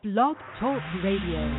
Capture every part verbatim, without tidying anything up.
Blog Talk Radio.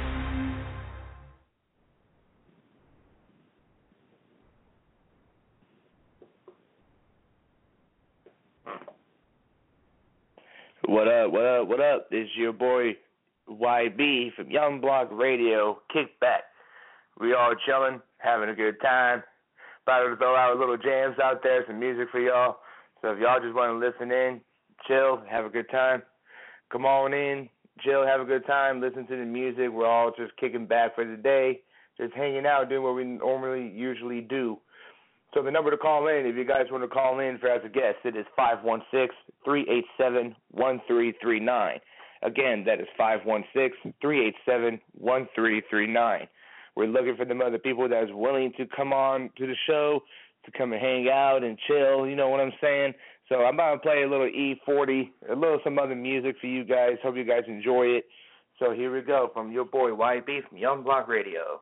What up, what up, what up? This is your boy Y B from Young Block Radio, Kickback. We all chilling, having a good time. About to throw out little jams out there, some music for y'all. So if y'all just want to listen in, chill, have a good time, come on in, chill, have a good time, listen to the music. We're all just kicking back for the day, just hanging out, doing what we normally usually do. So the number to call in, if you guys want to call in for as a guest, it is five one six, three eight seven, one three three nine. Again, that is five one six, three eight seven, one three three nine. We're looking for them other people that's willing to come on to the show, to come and hang out and chill, you know what I'm saying? So I'm about to play a little E forty, a little some other music for you guys. Hope you guys enjoy it. So here we go from your boy Y B from Young Block Radio.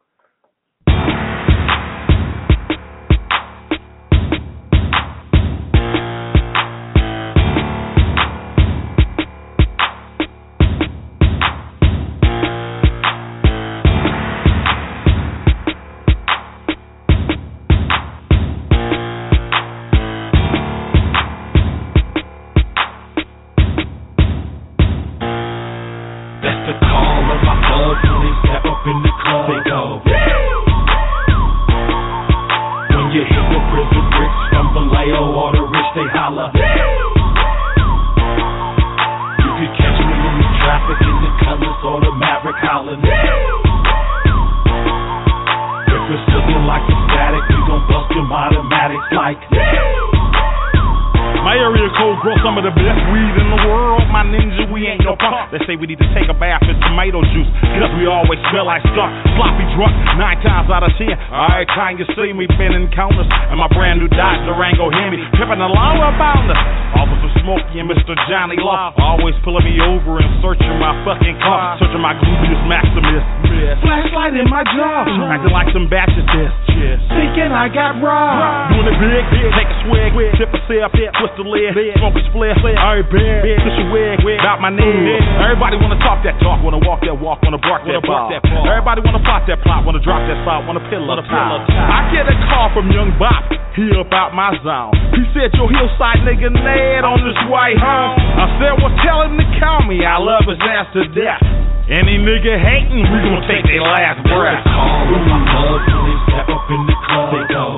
You see me been encounters and my brand new Dodge Durango Hemi, pimping along about us. Officer Smokey and Mister Johnny Law always pulling me over and searching my fucking car, searching my Gluteus Maximus. Flashlight in my jaw, acting like some batches this. Thinking I got robbed. Doing it big, big, take a swig, tip a sip, twist the lid, smoke a split. Alright, big, push your wig, about my knee. Everybody wanna talk that talk, wanna walk that walk, wanna bark that ball. Everybody wanna plot that plot, wanna drop that spot, wanna pillow top. I get a call from Young Bop, he about my zone. He said, your hillside nigga Ned on this way home. I said, well, tell him to call me, I love his ass to death. Any nigga hating, we gon' take their last breath. Call with my mug till they step up in the club, they go.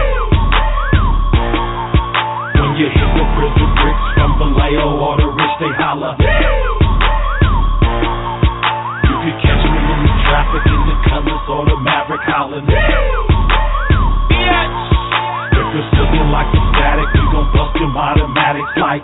When you hit the prison bricks from Vallejo or the rich, they holler. You could catch me in the traffic in the colors or the Maverick hollering. If you're looking like a static, we gon' bust them automatics like.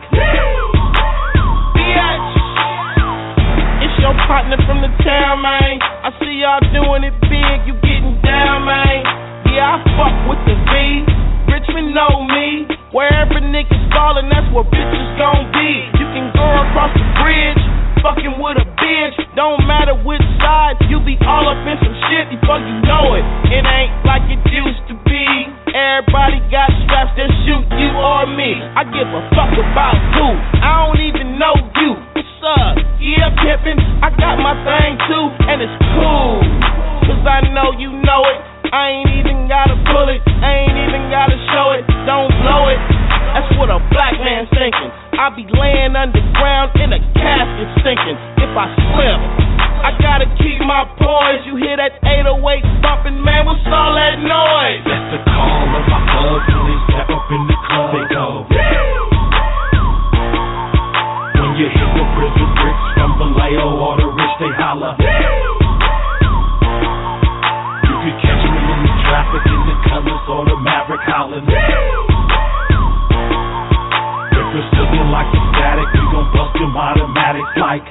It's your partner from the town, man. I see y'all doing it big, you getting down, man. Yeah, I fuck with the V. Richmond know me. Wherever niggas ballin', that's where bitches gon' be. You can go across the bridge, fucking with a bitch. Don't matter which side, you be all up in some shit before you know it. It ain't like it used to be. Everybody got straps that shoot you or me. I give a fuck about who. I don't even know you. What's up? Yeah, pimpin'. I got my thing too, and it's cool. Cause I know you know it. I ain't even gotta pull it. I ain't even gotta show it. Don't blow it. That's what a black man's thinking. I be laying underground in a casket sinking. If I slip, I gotta keep my poise. You hear that eight oh eight bumping, man, what's all that noise? That's the call of my thugs when they step up in the club, they go. When you hit the prison bricks from Vallejo or the rich, they holler. You could catch me in the traffic in the colors or the Maverick hollering. If you're looking like a static, we gon' bust them automatics like.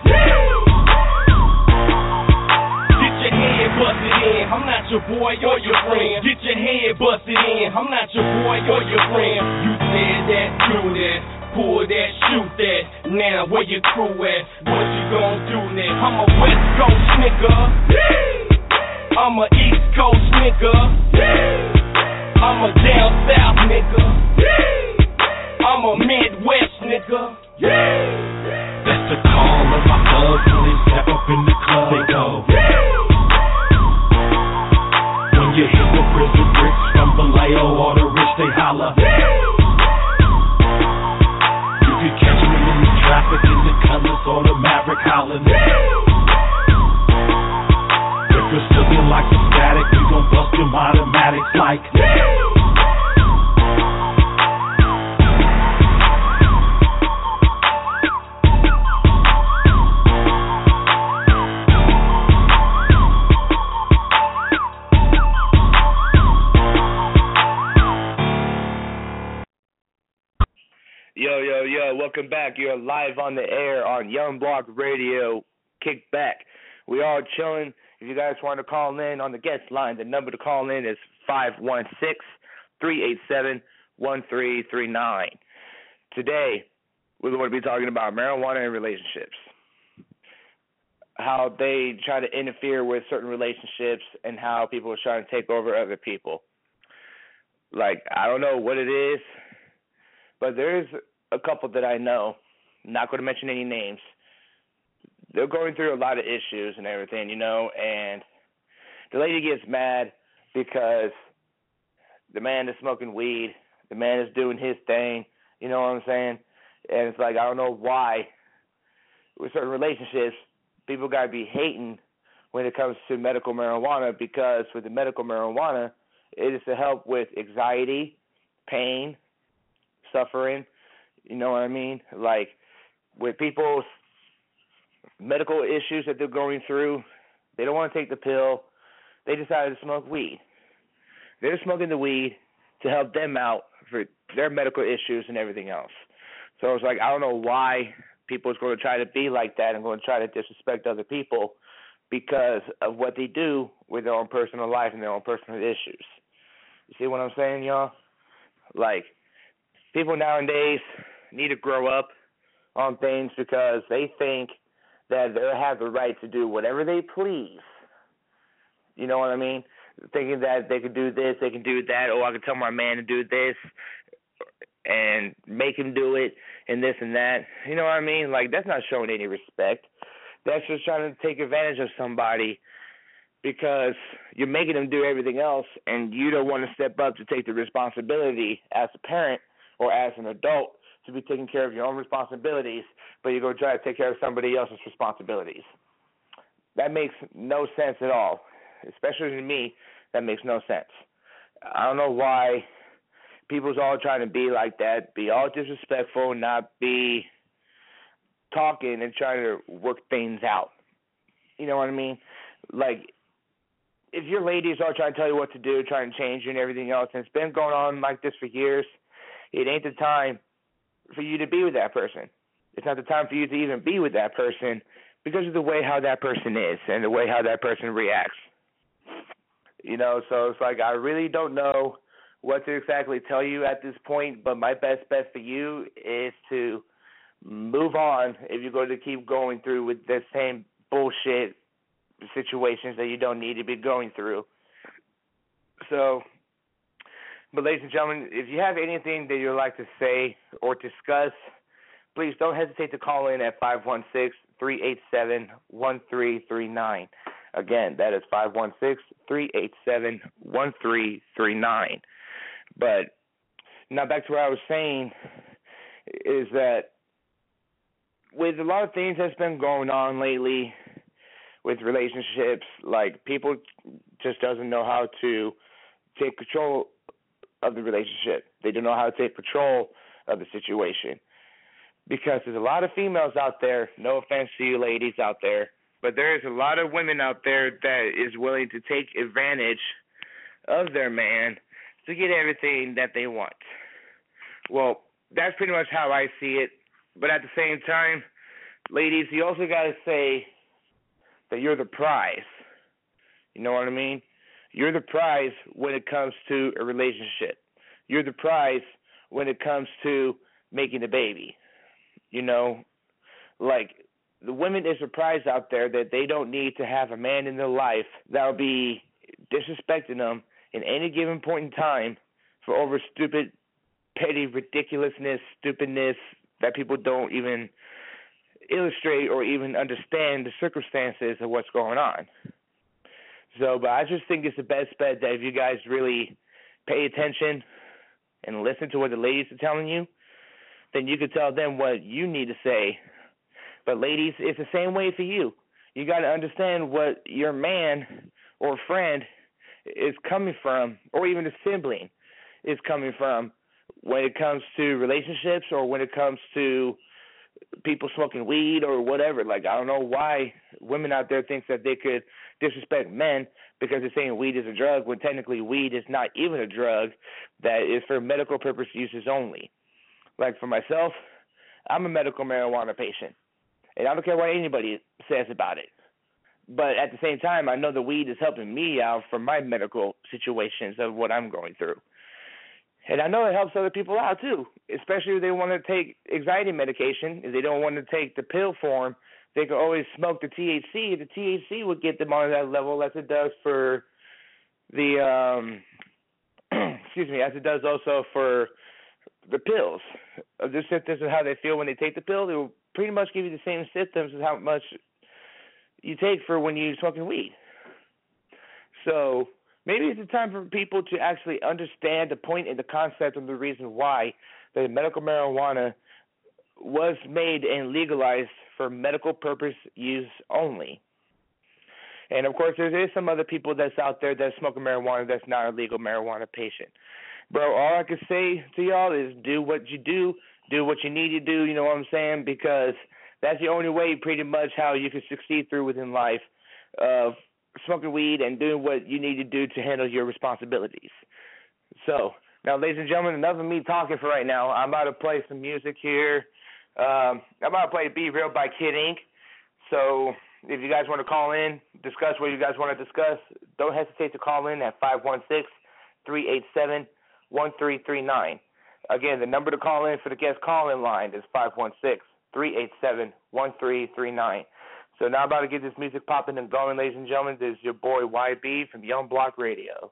Busted in, I'm not your boy or your friend. Get your head busted in, I'm not your boy or your friend. You said that, do that, pull that, shoot that. Now where your crew at? What you gon' do next? I'm a West Coast nigga. I'm a East Coast nigga. I'm a down south nigga. I'm a Midwest nigga. That's the call of my thugs when they step up in the club. howling. If you're looking like some static, we gon' bust your automatics like. Yo, yo, yo, welcome back. You're live on the air on Young Block Radio. Kick back. We are chilling. If you guys want to call in on the guest line, the number to call in is five one six, three eight seven, one three three nine. Today, we're going to be talking about marijuana and relationships. How they try to interfere with certain relationships and how people are trying to take over other people. Like, I don't know what it is, but there's a couple that I know, not going to mention any names. They're going through a lot of issues and everything, you know, and the lady gets mad because the man is smoking weed, the man is doing his thing, you know what I'm saying? And it's like, I don't know why with certain relationships, people got to be hating when it comes to medical marijuana, because with the medical marijuana, it is to help with anxiety, pain, suffering, you know what I mean? Like, with people's medical issues that they're going through, they don't want to take the pill, they decided to smoke weed. They're smoking the weed to help them out for their medical issues and everything else. So it's like, I don't know why people is going to try to be like that and going to try to disrespect other people because of what they do with their own personal life and their own personal issues. You see what I'm saying, y'all? Like, people nowadays need to grow up on things because they think that they have the right to do whatever they please. You know what I mean? Thinking that they can do this, they can do that. Oh, I can tell my man to do this and make him do it and this and that. You know what I mean? Like, that's not showing any respect. That's just trying to take advantage of somebody because you're making them do everything else and you don't want to step up to take the responsibility as a parent or as an adult to be taking care of your own responsibilities, but you're going to try to take care of somebody else's responsibilities. That makes no sense at all. Especially to me, that makes no sense. I don't know why people's all trying to be like that, be all disrespectful, not be talking and trying to work things out. You know what I mean? Like, if your ladies are trying to tell you what to do, trying to change you and everything else, and it's been going on like this for years, it ain't the time for you to be with that person. It's not the time for you to even be with that person because of the way how that person is and the way how that person reacts. You know, so it's like I really don't know what to exactly tell you at this point, but my best bet for you is to move on if you're going to keep going through with the same bullshit situations that you don't need to be going through. So, but ladies and gentlemen, if you have anything that you'd like to say or discuss, please don't hesitate to call in at five one six, three eight seven, one three three nine. Again, that is five one six, three eight seven, one three three nine. But now back to what I was saying is that with a lot of things that's been going on lately with relationships, like people just doesn't know how to take control of the relationship. They don't know how to take control of the situation. Because there's a lot of females out there, no offense to you ladies out there, but there is a lot of women out there that is willing to take advantage of their man to get everything that they want. Well, that's pretty much how I see it. But at the same time, ladies, you also got to say that you're the prize. You know what I mean? You're the prize when it comes to a relationship. You're the prize when it comes to making a baby. You know, like the women is a prize out there that they don't need to have a man in their life that will be disrespecting them in any given point in time for over stupid, petty ridiculousness, stupidness that people don't even illustrate or even understand the circumstances of what's going on. So, but I just think it's the best bet that if you guys really pay attention and listen to what the ladies are telling you, then you can tell them what you need to say But ladies, it's the same way for you. You got to understand what your man or friend is coming from, or even a sibling is coming from when it comes to relationships or when it comes to people smoking weed or whatever. Like, I don't know why women out there think that they could disrespect men because they're saying weed is a drug when technically weed is not even a drug, that is for medical purpose uses only. Like for myself, I'm a medical marijuana patient, and I don't care what anybody says about it. But at the same time, I know the weed is helping me out for my medical situations of what I'm going through. And I know it helps other people out too, especially if they want to take anxiety medication. If they don't want to take the pill form, they can always smoke the T H C. The T H C would get them on that level as it does for the, um, excuse me, as it does also for the pills. The symptoms of how they feel when they take the pill, they will pretty much give you the same symptoms as how much you take for when you're smoking weed. So maybe it's the time for people to actually understand the point and the concept and the reason why the medical marijuana was made and legalized for medical purpose use only. And, of course, there is some other people that's out there that's smoking marijuana that's not a legal marijuana patient. Bro, all I can say to y'all is do what you do, do what you need to do, you know what I'm saying, because that's the only way pretty much how you can succeed through within life of smoking weed and doing what you need to do to handle your responsibilities. So, now, ladies and gentlemen, enough of me talking for right now. I'm about to play some music here. Um, I'm about to play Be Real by Kid Ink. So, if you guys want to call in, discuss what you guys want to discuss, don't hesitate to call in at five one six, three eight seven, one three three nine. Again, the number to call in for the guest call-in line is five one six, three eight seven, one three three nine. So now I'm about to get this music popping and going, ladies and gentlemen. This is your boy Y B from Young Block Radio.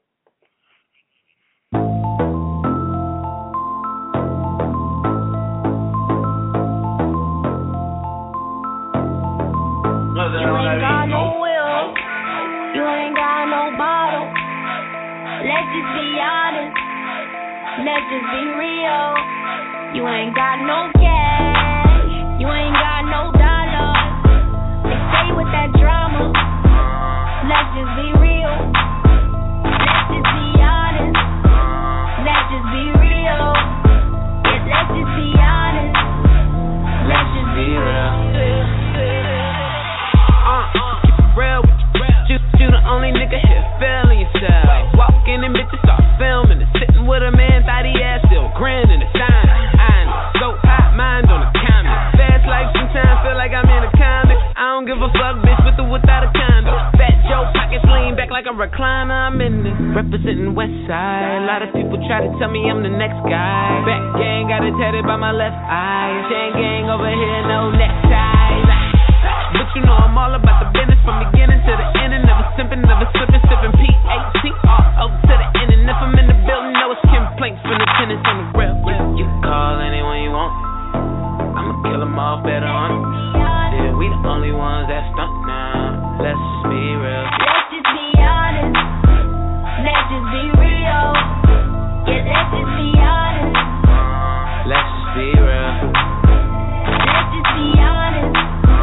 You ain't got no will, you ain't got no bottle. Let's just be honest, let's just be real. You ain't got no cash, you ain't got no dollars. They stay with that drama, let's just be real. Let's just be honest, let's just be real. Yeah, let's just be honest, let's just be real. Uh, keep it real with you. You the only nigga here feeling yourself. Walking in bitches, start filming and sitting with a man, thought he ass still grinning and shining. I know, so hot, mind on the counter. Fast like sometimes feel like I'm in a comic. I don't give a fuck, bitch, with or without a condo. Fat Joe pockets lean back like a recliner. I'm in this, representing West Side. A lot of people try to tell me I'm the next guy. Back gang got it tatted by my left eye. Chain gang over here, no neckties. But you know I'm all about the business from beginning to the end, and never simping, never slipping, sipping P A T all over to the end. And if I'm in the building, no it's complaints from the tenants on the real. You, you can call anyone you want, I'ma kill them all better on it. Yeah, we the only ones that stunt now. Let's just be real. Let's just be honest, let's just be real. Yeah, let's just be honest, let's just be real. Let's just be honest.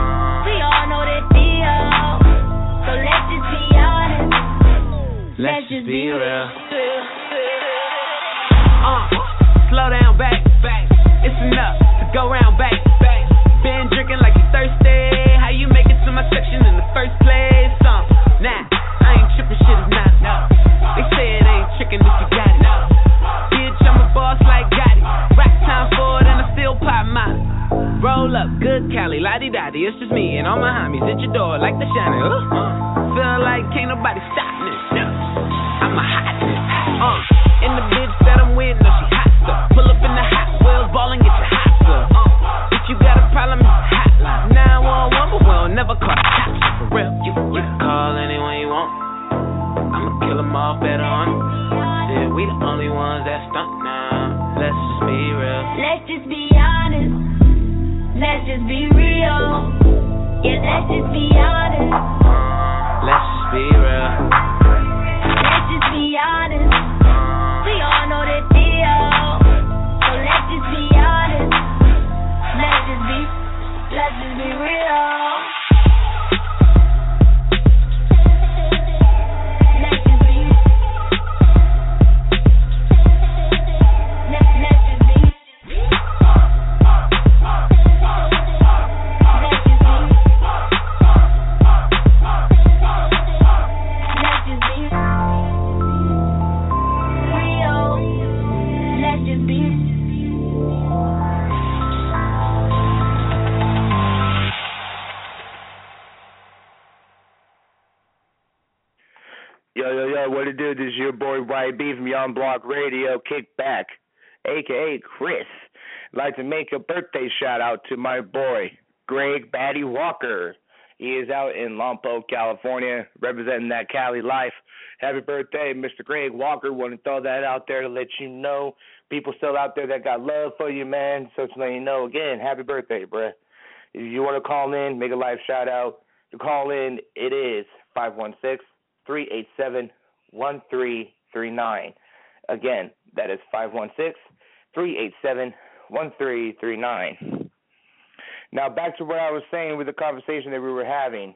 Let's just be real. Uh, slow down, back, back. It's enough to go round, back, back. Been drinking like you thirsty. How you make it to my section in the first place? Uh, nah, I ain't tripping, shit is not. No. They say it ain't tricking if you got it. No. Bitch, I'm a boss like Gotti. Rock time forward and I still pop mine. Roll up, good Cali, la-di-da-di. It's just me and all my homies at your door like the shiner. Uh, feel like can't nobody stop me. I'm a hot uh, and the bitch that I'm with, no, she hot stuff. Pull up in the Hot Wheels, ball and get your hot stuff. Uh, if you got a problem, it's a hotline. nine one one, but we'll never call the cops. For real, you, you can call anyone you want, I'ma kill them all better on it. Yeah, we the only ones that stunt now. Let's just be real. Let's just be honest, let's just be real. Yeah, let's just be honest, let's just be real. Let's just be honest, we all know the deal. So let's just be honest, let's just be, let's just be real. Yo, yo, yo, what it do? This is your boy Y B from Young Block Radio, Kickback, a k a. Chris. I'd like to make a birthday shout-out to my boy, Greg Batty Walker. He is out in Lompoc, California, representing that Cali life. Happy birthday, Mister Greg Walker. Want to throw that out there to let you know. People still out there that got love for you, man. So to let you know, again, happy birthday, bruh. If you want to call in, make a live shout-out, to call in, it is five one six, three eight seven, one three three nine. Again, that is five one six, three eight seven, one three three nine. Now, back to what I was saying with the conversation that we were having.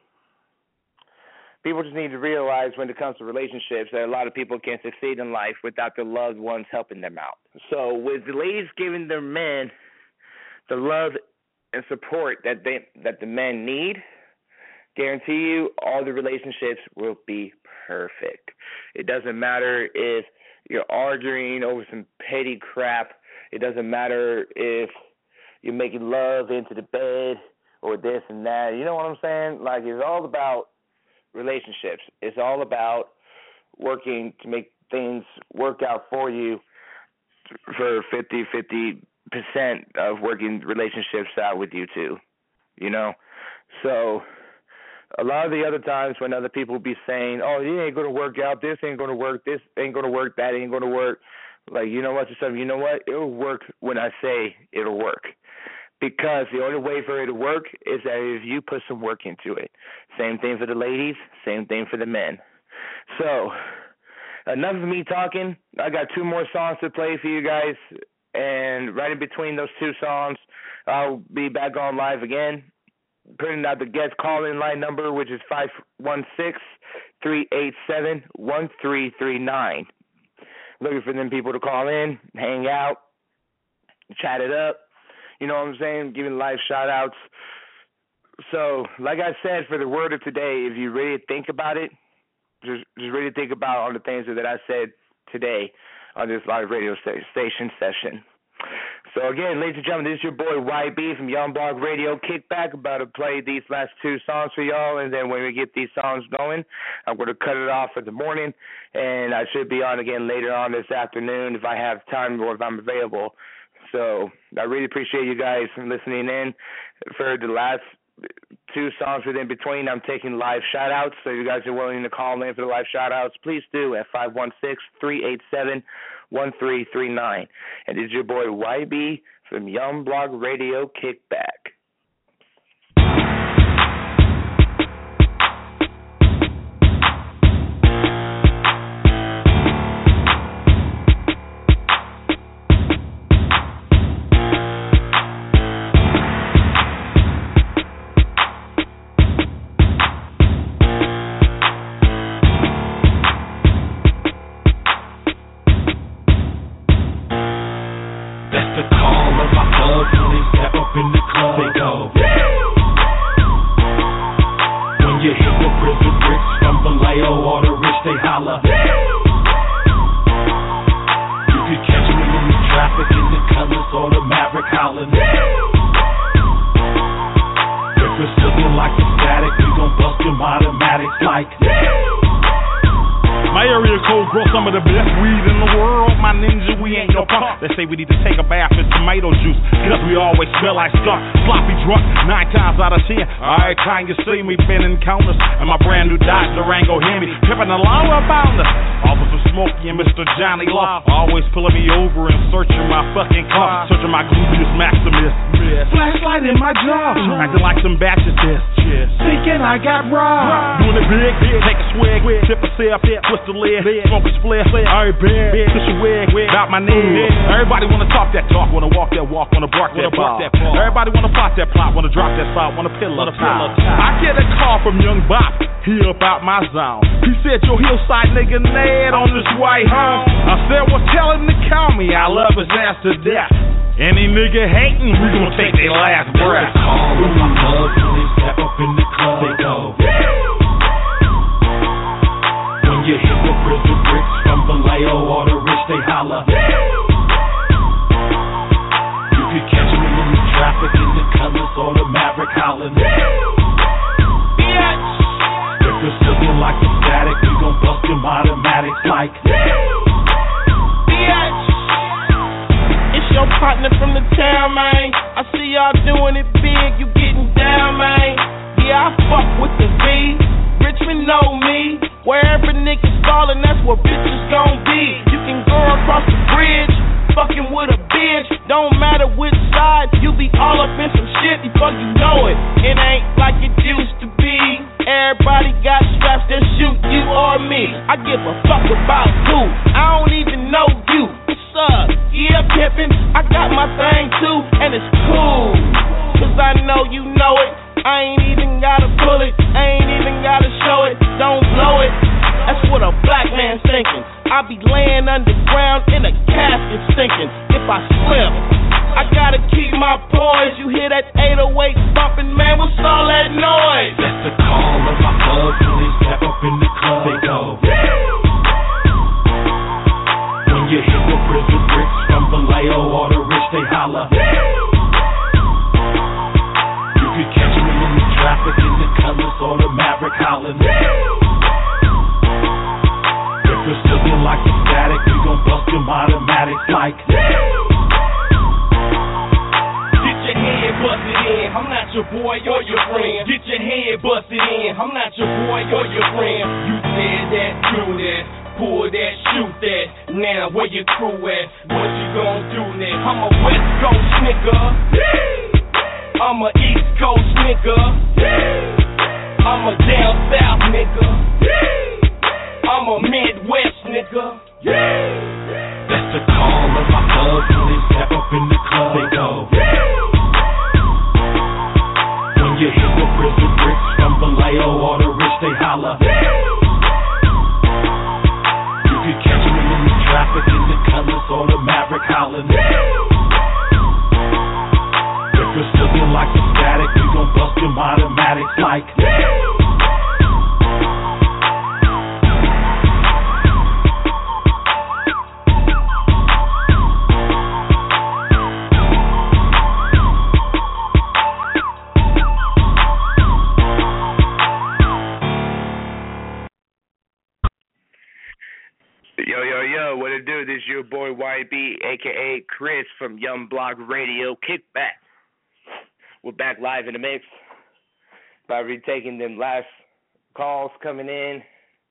People just need to realize when it comes to relationships that a lot of people can't succeed in life without their loved ones helping them out. So with the ladies giving their men the love and support that they that the men need, guarantee you all the relationships will be perfect. It doesn't matter if you're arguing over some petty crap. It doesn't matter if you're making love into the bed or this and that. You know what I'm saying? Like, it's all about relationships. It's all about working to make things work out for you for fifty percent of working relationships out with you too, you know? So a lot of the other times when other people be saying, oh, it ain't going to work out, this ain't going to work, this ain't going to work, that ain't going to work, like, you know what, yourself, you know what, it'll work when I say it'll work. Because the only way for it to work is that if you put some work into it. Same thing for the ladies, same thing for the men. So, enough of me talking. I got two more songs to play for you guys. And right in between those two songs, I'll be back on live again, putting out the guest call-in line number, which is five one six, three eight seven, one three three nine. Looking for them people to call in, hang out, chat it up. You know what I'm saying? Giving live shout-outs. So, like I said, for the word of today, if you really think about it, just, just really think about all the things that I said today on this live radio station session. So, again, ladies and gentlemen, this is your boy Y B from Young Block Radio Kickback. About to play these last two songs for y'all, and then when we get these songs going, I'm going to cut it off for the morning, and I should be on again later on this afternoon if I have time or if I'm available. So I really appreciate you guys listening in. For the last two songs within between, I'm taking live shout-outs. So if you guys are willing to call in for the live shout-outs, please do at five one six, three eight seven, one three three nine. And this is your boy Y B from Young Block Radio Kickback. We need to take a bath in tomato juice, cause we always smell like skunk, sloppy drunk, nine times out of ten. Every time you see me, been encounters, and my brand new Dodge Durango Hemi, pimping the law about us. Officer Smokey and Mister Johnny Law, always pulling me over and searching my fucking car, searching my gluteus maximus. Flashlight in my jaw, acting like some batches this, thinking I got robbed. Doing it big, take a swig, tip a sip, twist the lid, smoke a split, alright, bad, push a wig, about my knee. Everybody wanna talk that talk, wanna walk that walk, wanna bark that bark. Everybody wanna plot that plot, wanna drop that salt, wanna pillow the top. I get a call from Young Bop, he up out my zone. He said, yo, hillside nigga Ned on this white home. I said, well, tell him to call me, I love his ass to death. Any nigga hating, we gon' take their last breath. All of my hugs when they step up in the club, they go. When you hit the prison bricks from Vallejo or the rich, they holler. You could catch me in the traffic in the colors or the Maverick hollering. If you're slipping like a static, we gon' bust your mind. like. It's your partner from the town, man. I see y'all doing it big, you getting down, man. Yeah, I fuck with the V. Richmond know me. Wherever niggas fallin', that's where bitches gon' be. You can go across the bridge, fucking with a bitch. Don't matter which side, you be all up in some shit before you know it. It ain't like it used to be. Everybody got straps that shoot you or me. I give a fuck about who. I don't even know you. What's up? Yeah, pimpin'. I got my thing too, and it's cool. Cause I know you know it. I ain't even gotta pull it. I ain't even gotta show it. Don't blow it. That's what a black man's thinking. I be laying underground in a casket sinking. If I slip, I gotta keep my poise. You hear that eight oh eight bumping, man? What's all that noise? That's the call of my thugs when they step up in the club. They go. When you hit the prison bricks from Vallejo or the rich, they holler. You could catch me in the traffic in the colors or the Maverick hollering. If you're still in like the static, we gon' bust them automatics like. Get your head busted in, I'm not your boy or your friend. Get your head busted in, I'm not your boy or your friend. You said that, do that, pull that, shoot that. Now where your crew at? What you gon' do next? I'm a West Coast nigga. I'm a East Coast nigga. I'm a down south nigga. I'm a Midwest nigga. That's the call of my thugs when they step up in the club. They go. When you hit the prison bricks from Vallejo or the rich, they holler. You could catch me in the traffic in the colors or the Maverick hollering. If you're still in like the static, we gon' bust them automatics like. Yo, yo, yo, what it do? This is your boy Y B, a k a. Chris from Young Block Radio. Kickback. We're back live in the mix. By retaking them last calls coming in.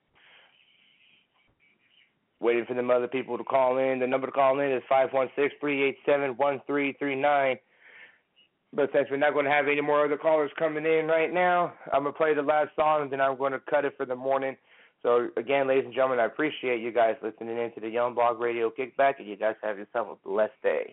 Waiting for them other people to call in. The number to call in is five one six, three eight seven, one three three nine. But since we're not going to have any more other callers coming in right now, I'm going to play the last song and then I'm going to cut it for the morning. So, again, ladies and gentlemen, I appreciate you guys listening in to the Young Blog Radio Kickback, and you guys have yourself a blessed day.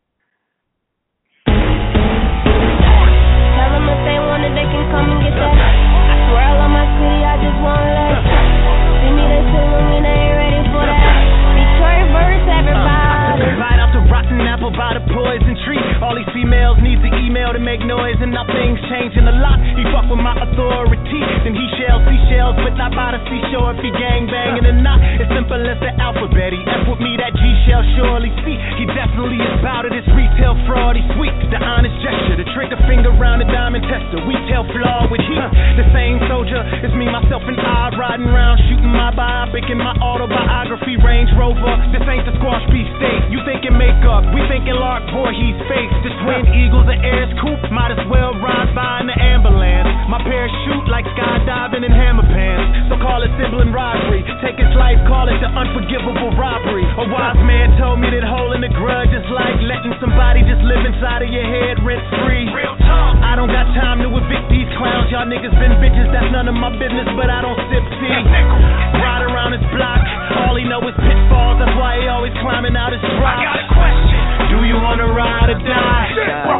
Tell them if they want it, they can come and get that. I swear I love my city, I just want less. See me, they feeling me, they ain't ready for that. Detroit verse, everybody. Uh, right out the rotten apple by the poison tree. All these females need to email to make noise, and nothing's changing a lot. He fuck with my authority, then he shells, he shells, but not by the seashore. If he gang banging or not, it's simple as the alphabet. He F with me, that G shall surely see. He definitely is bout it. It's retail fraud. He's sweet, the honest gesture, the trigger finger round the diamond tester. We tell flaw with heat. The same soldier, it's me, myself, and I riding around shooting my biopic in my autobiography. Range Rover, this ain't the squash beef steak. You thinking makeup, we thinking Lark Voorhees face. This Twin Eagles and Airs coupe, might as well ride by in the ambulance. My parachute like skydiving in hammer pants. So call it sibling rivalry. Take his life, call it the unforgivable robbery. A wise man told me that holding a grudge is like letting somebody just live inside of your head rent free. Real talk. I don't got time to evict these clowns. Y'all niggas been bitches, that's none of my business, but I don't sip tea. Ride around his block, all he know is pitfalls. That's why he always climbing out his rock. I got a question. Do you wanna ride or die?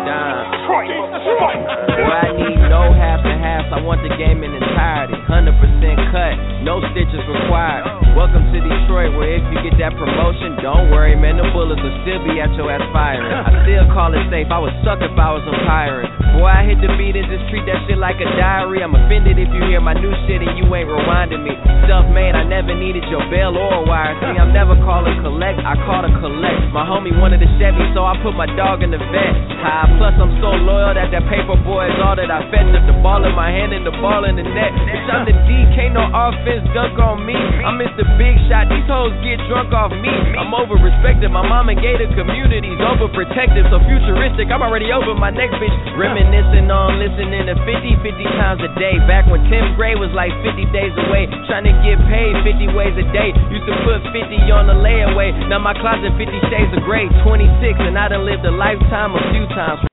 Boy, I need no half and half. I want the game in entirety. one hundred percent cut, no stitches required. Welcome to Detroit, where if you get that promotion, don't worry, man, the bullets will still be at your ass firing. I still call it safe. I would suck if I was umpiring. Boy, I hit the beat and just treat that shit like a diary. I'm offended if you hear my new shit and you ain't rewinding me. Self-made, I never needed your bail or a wire. See, I'm never calling collect, I call to collect. My homie wanted a Chevy, so I put my dog in the vet. High, plus I'm so loyal that that paper boy is all that I fed. Took the ball in my hand and the ball in the net. Bitch, I'm the D, can't no on offense, dunk on me. I'm Mister Big Shot, these hoes get drunk off me. I'm over-respected, my mama gave the communities overprotective, so futuristic, I'm already over my next bitch. Reminiscing on listening to fifty, fifty times a day. Back when tenth grade was like fifty days away. Trying to get paid fifty ways a day. Used to put fifty on the layaway. Now my closet fifty shades of gray. twenty-six and I done lived a lifetime a few times.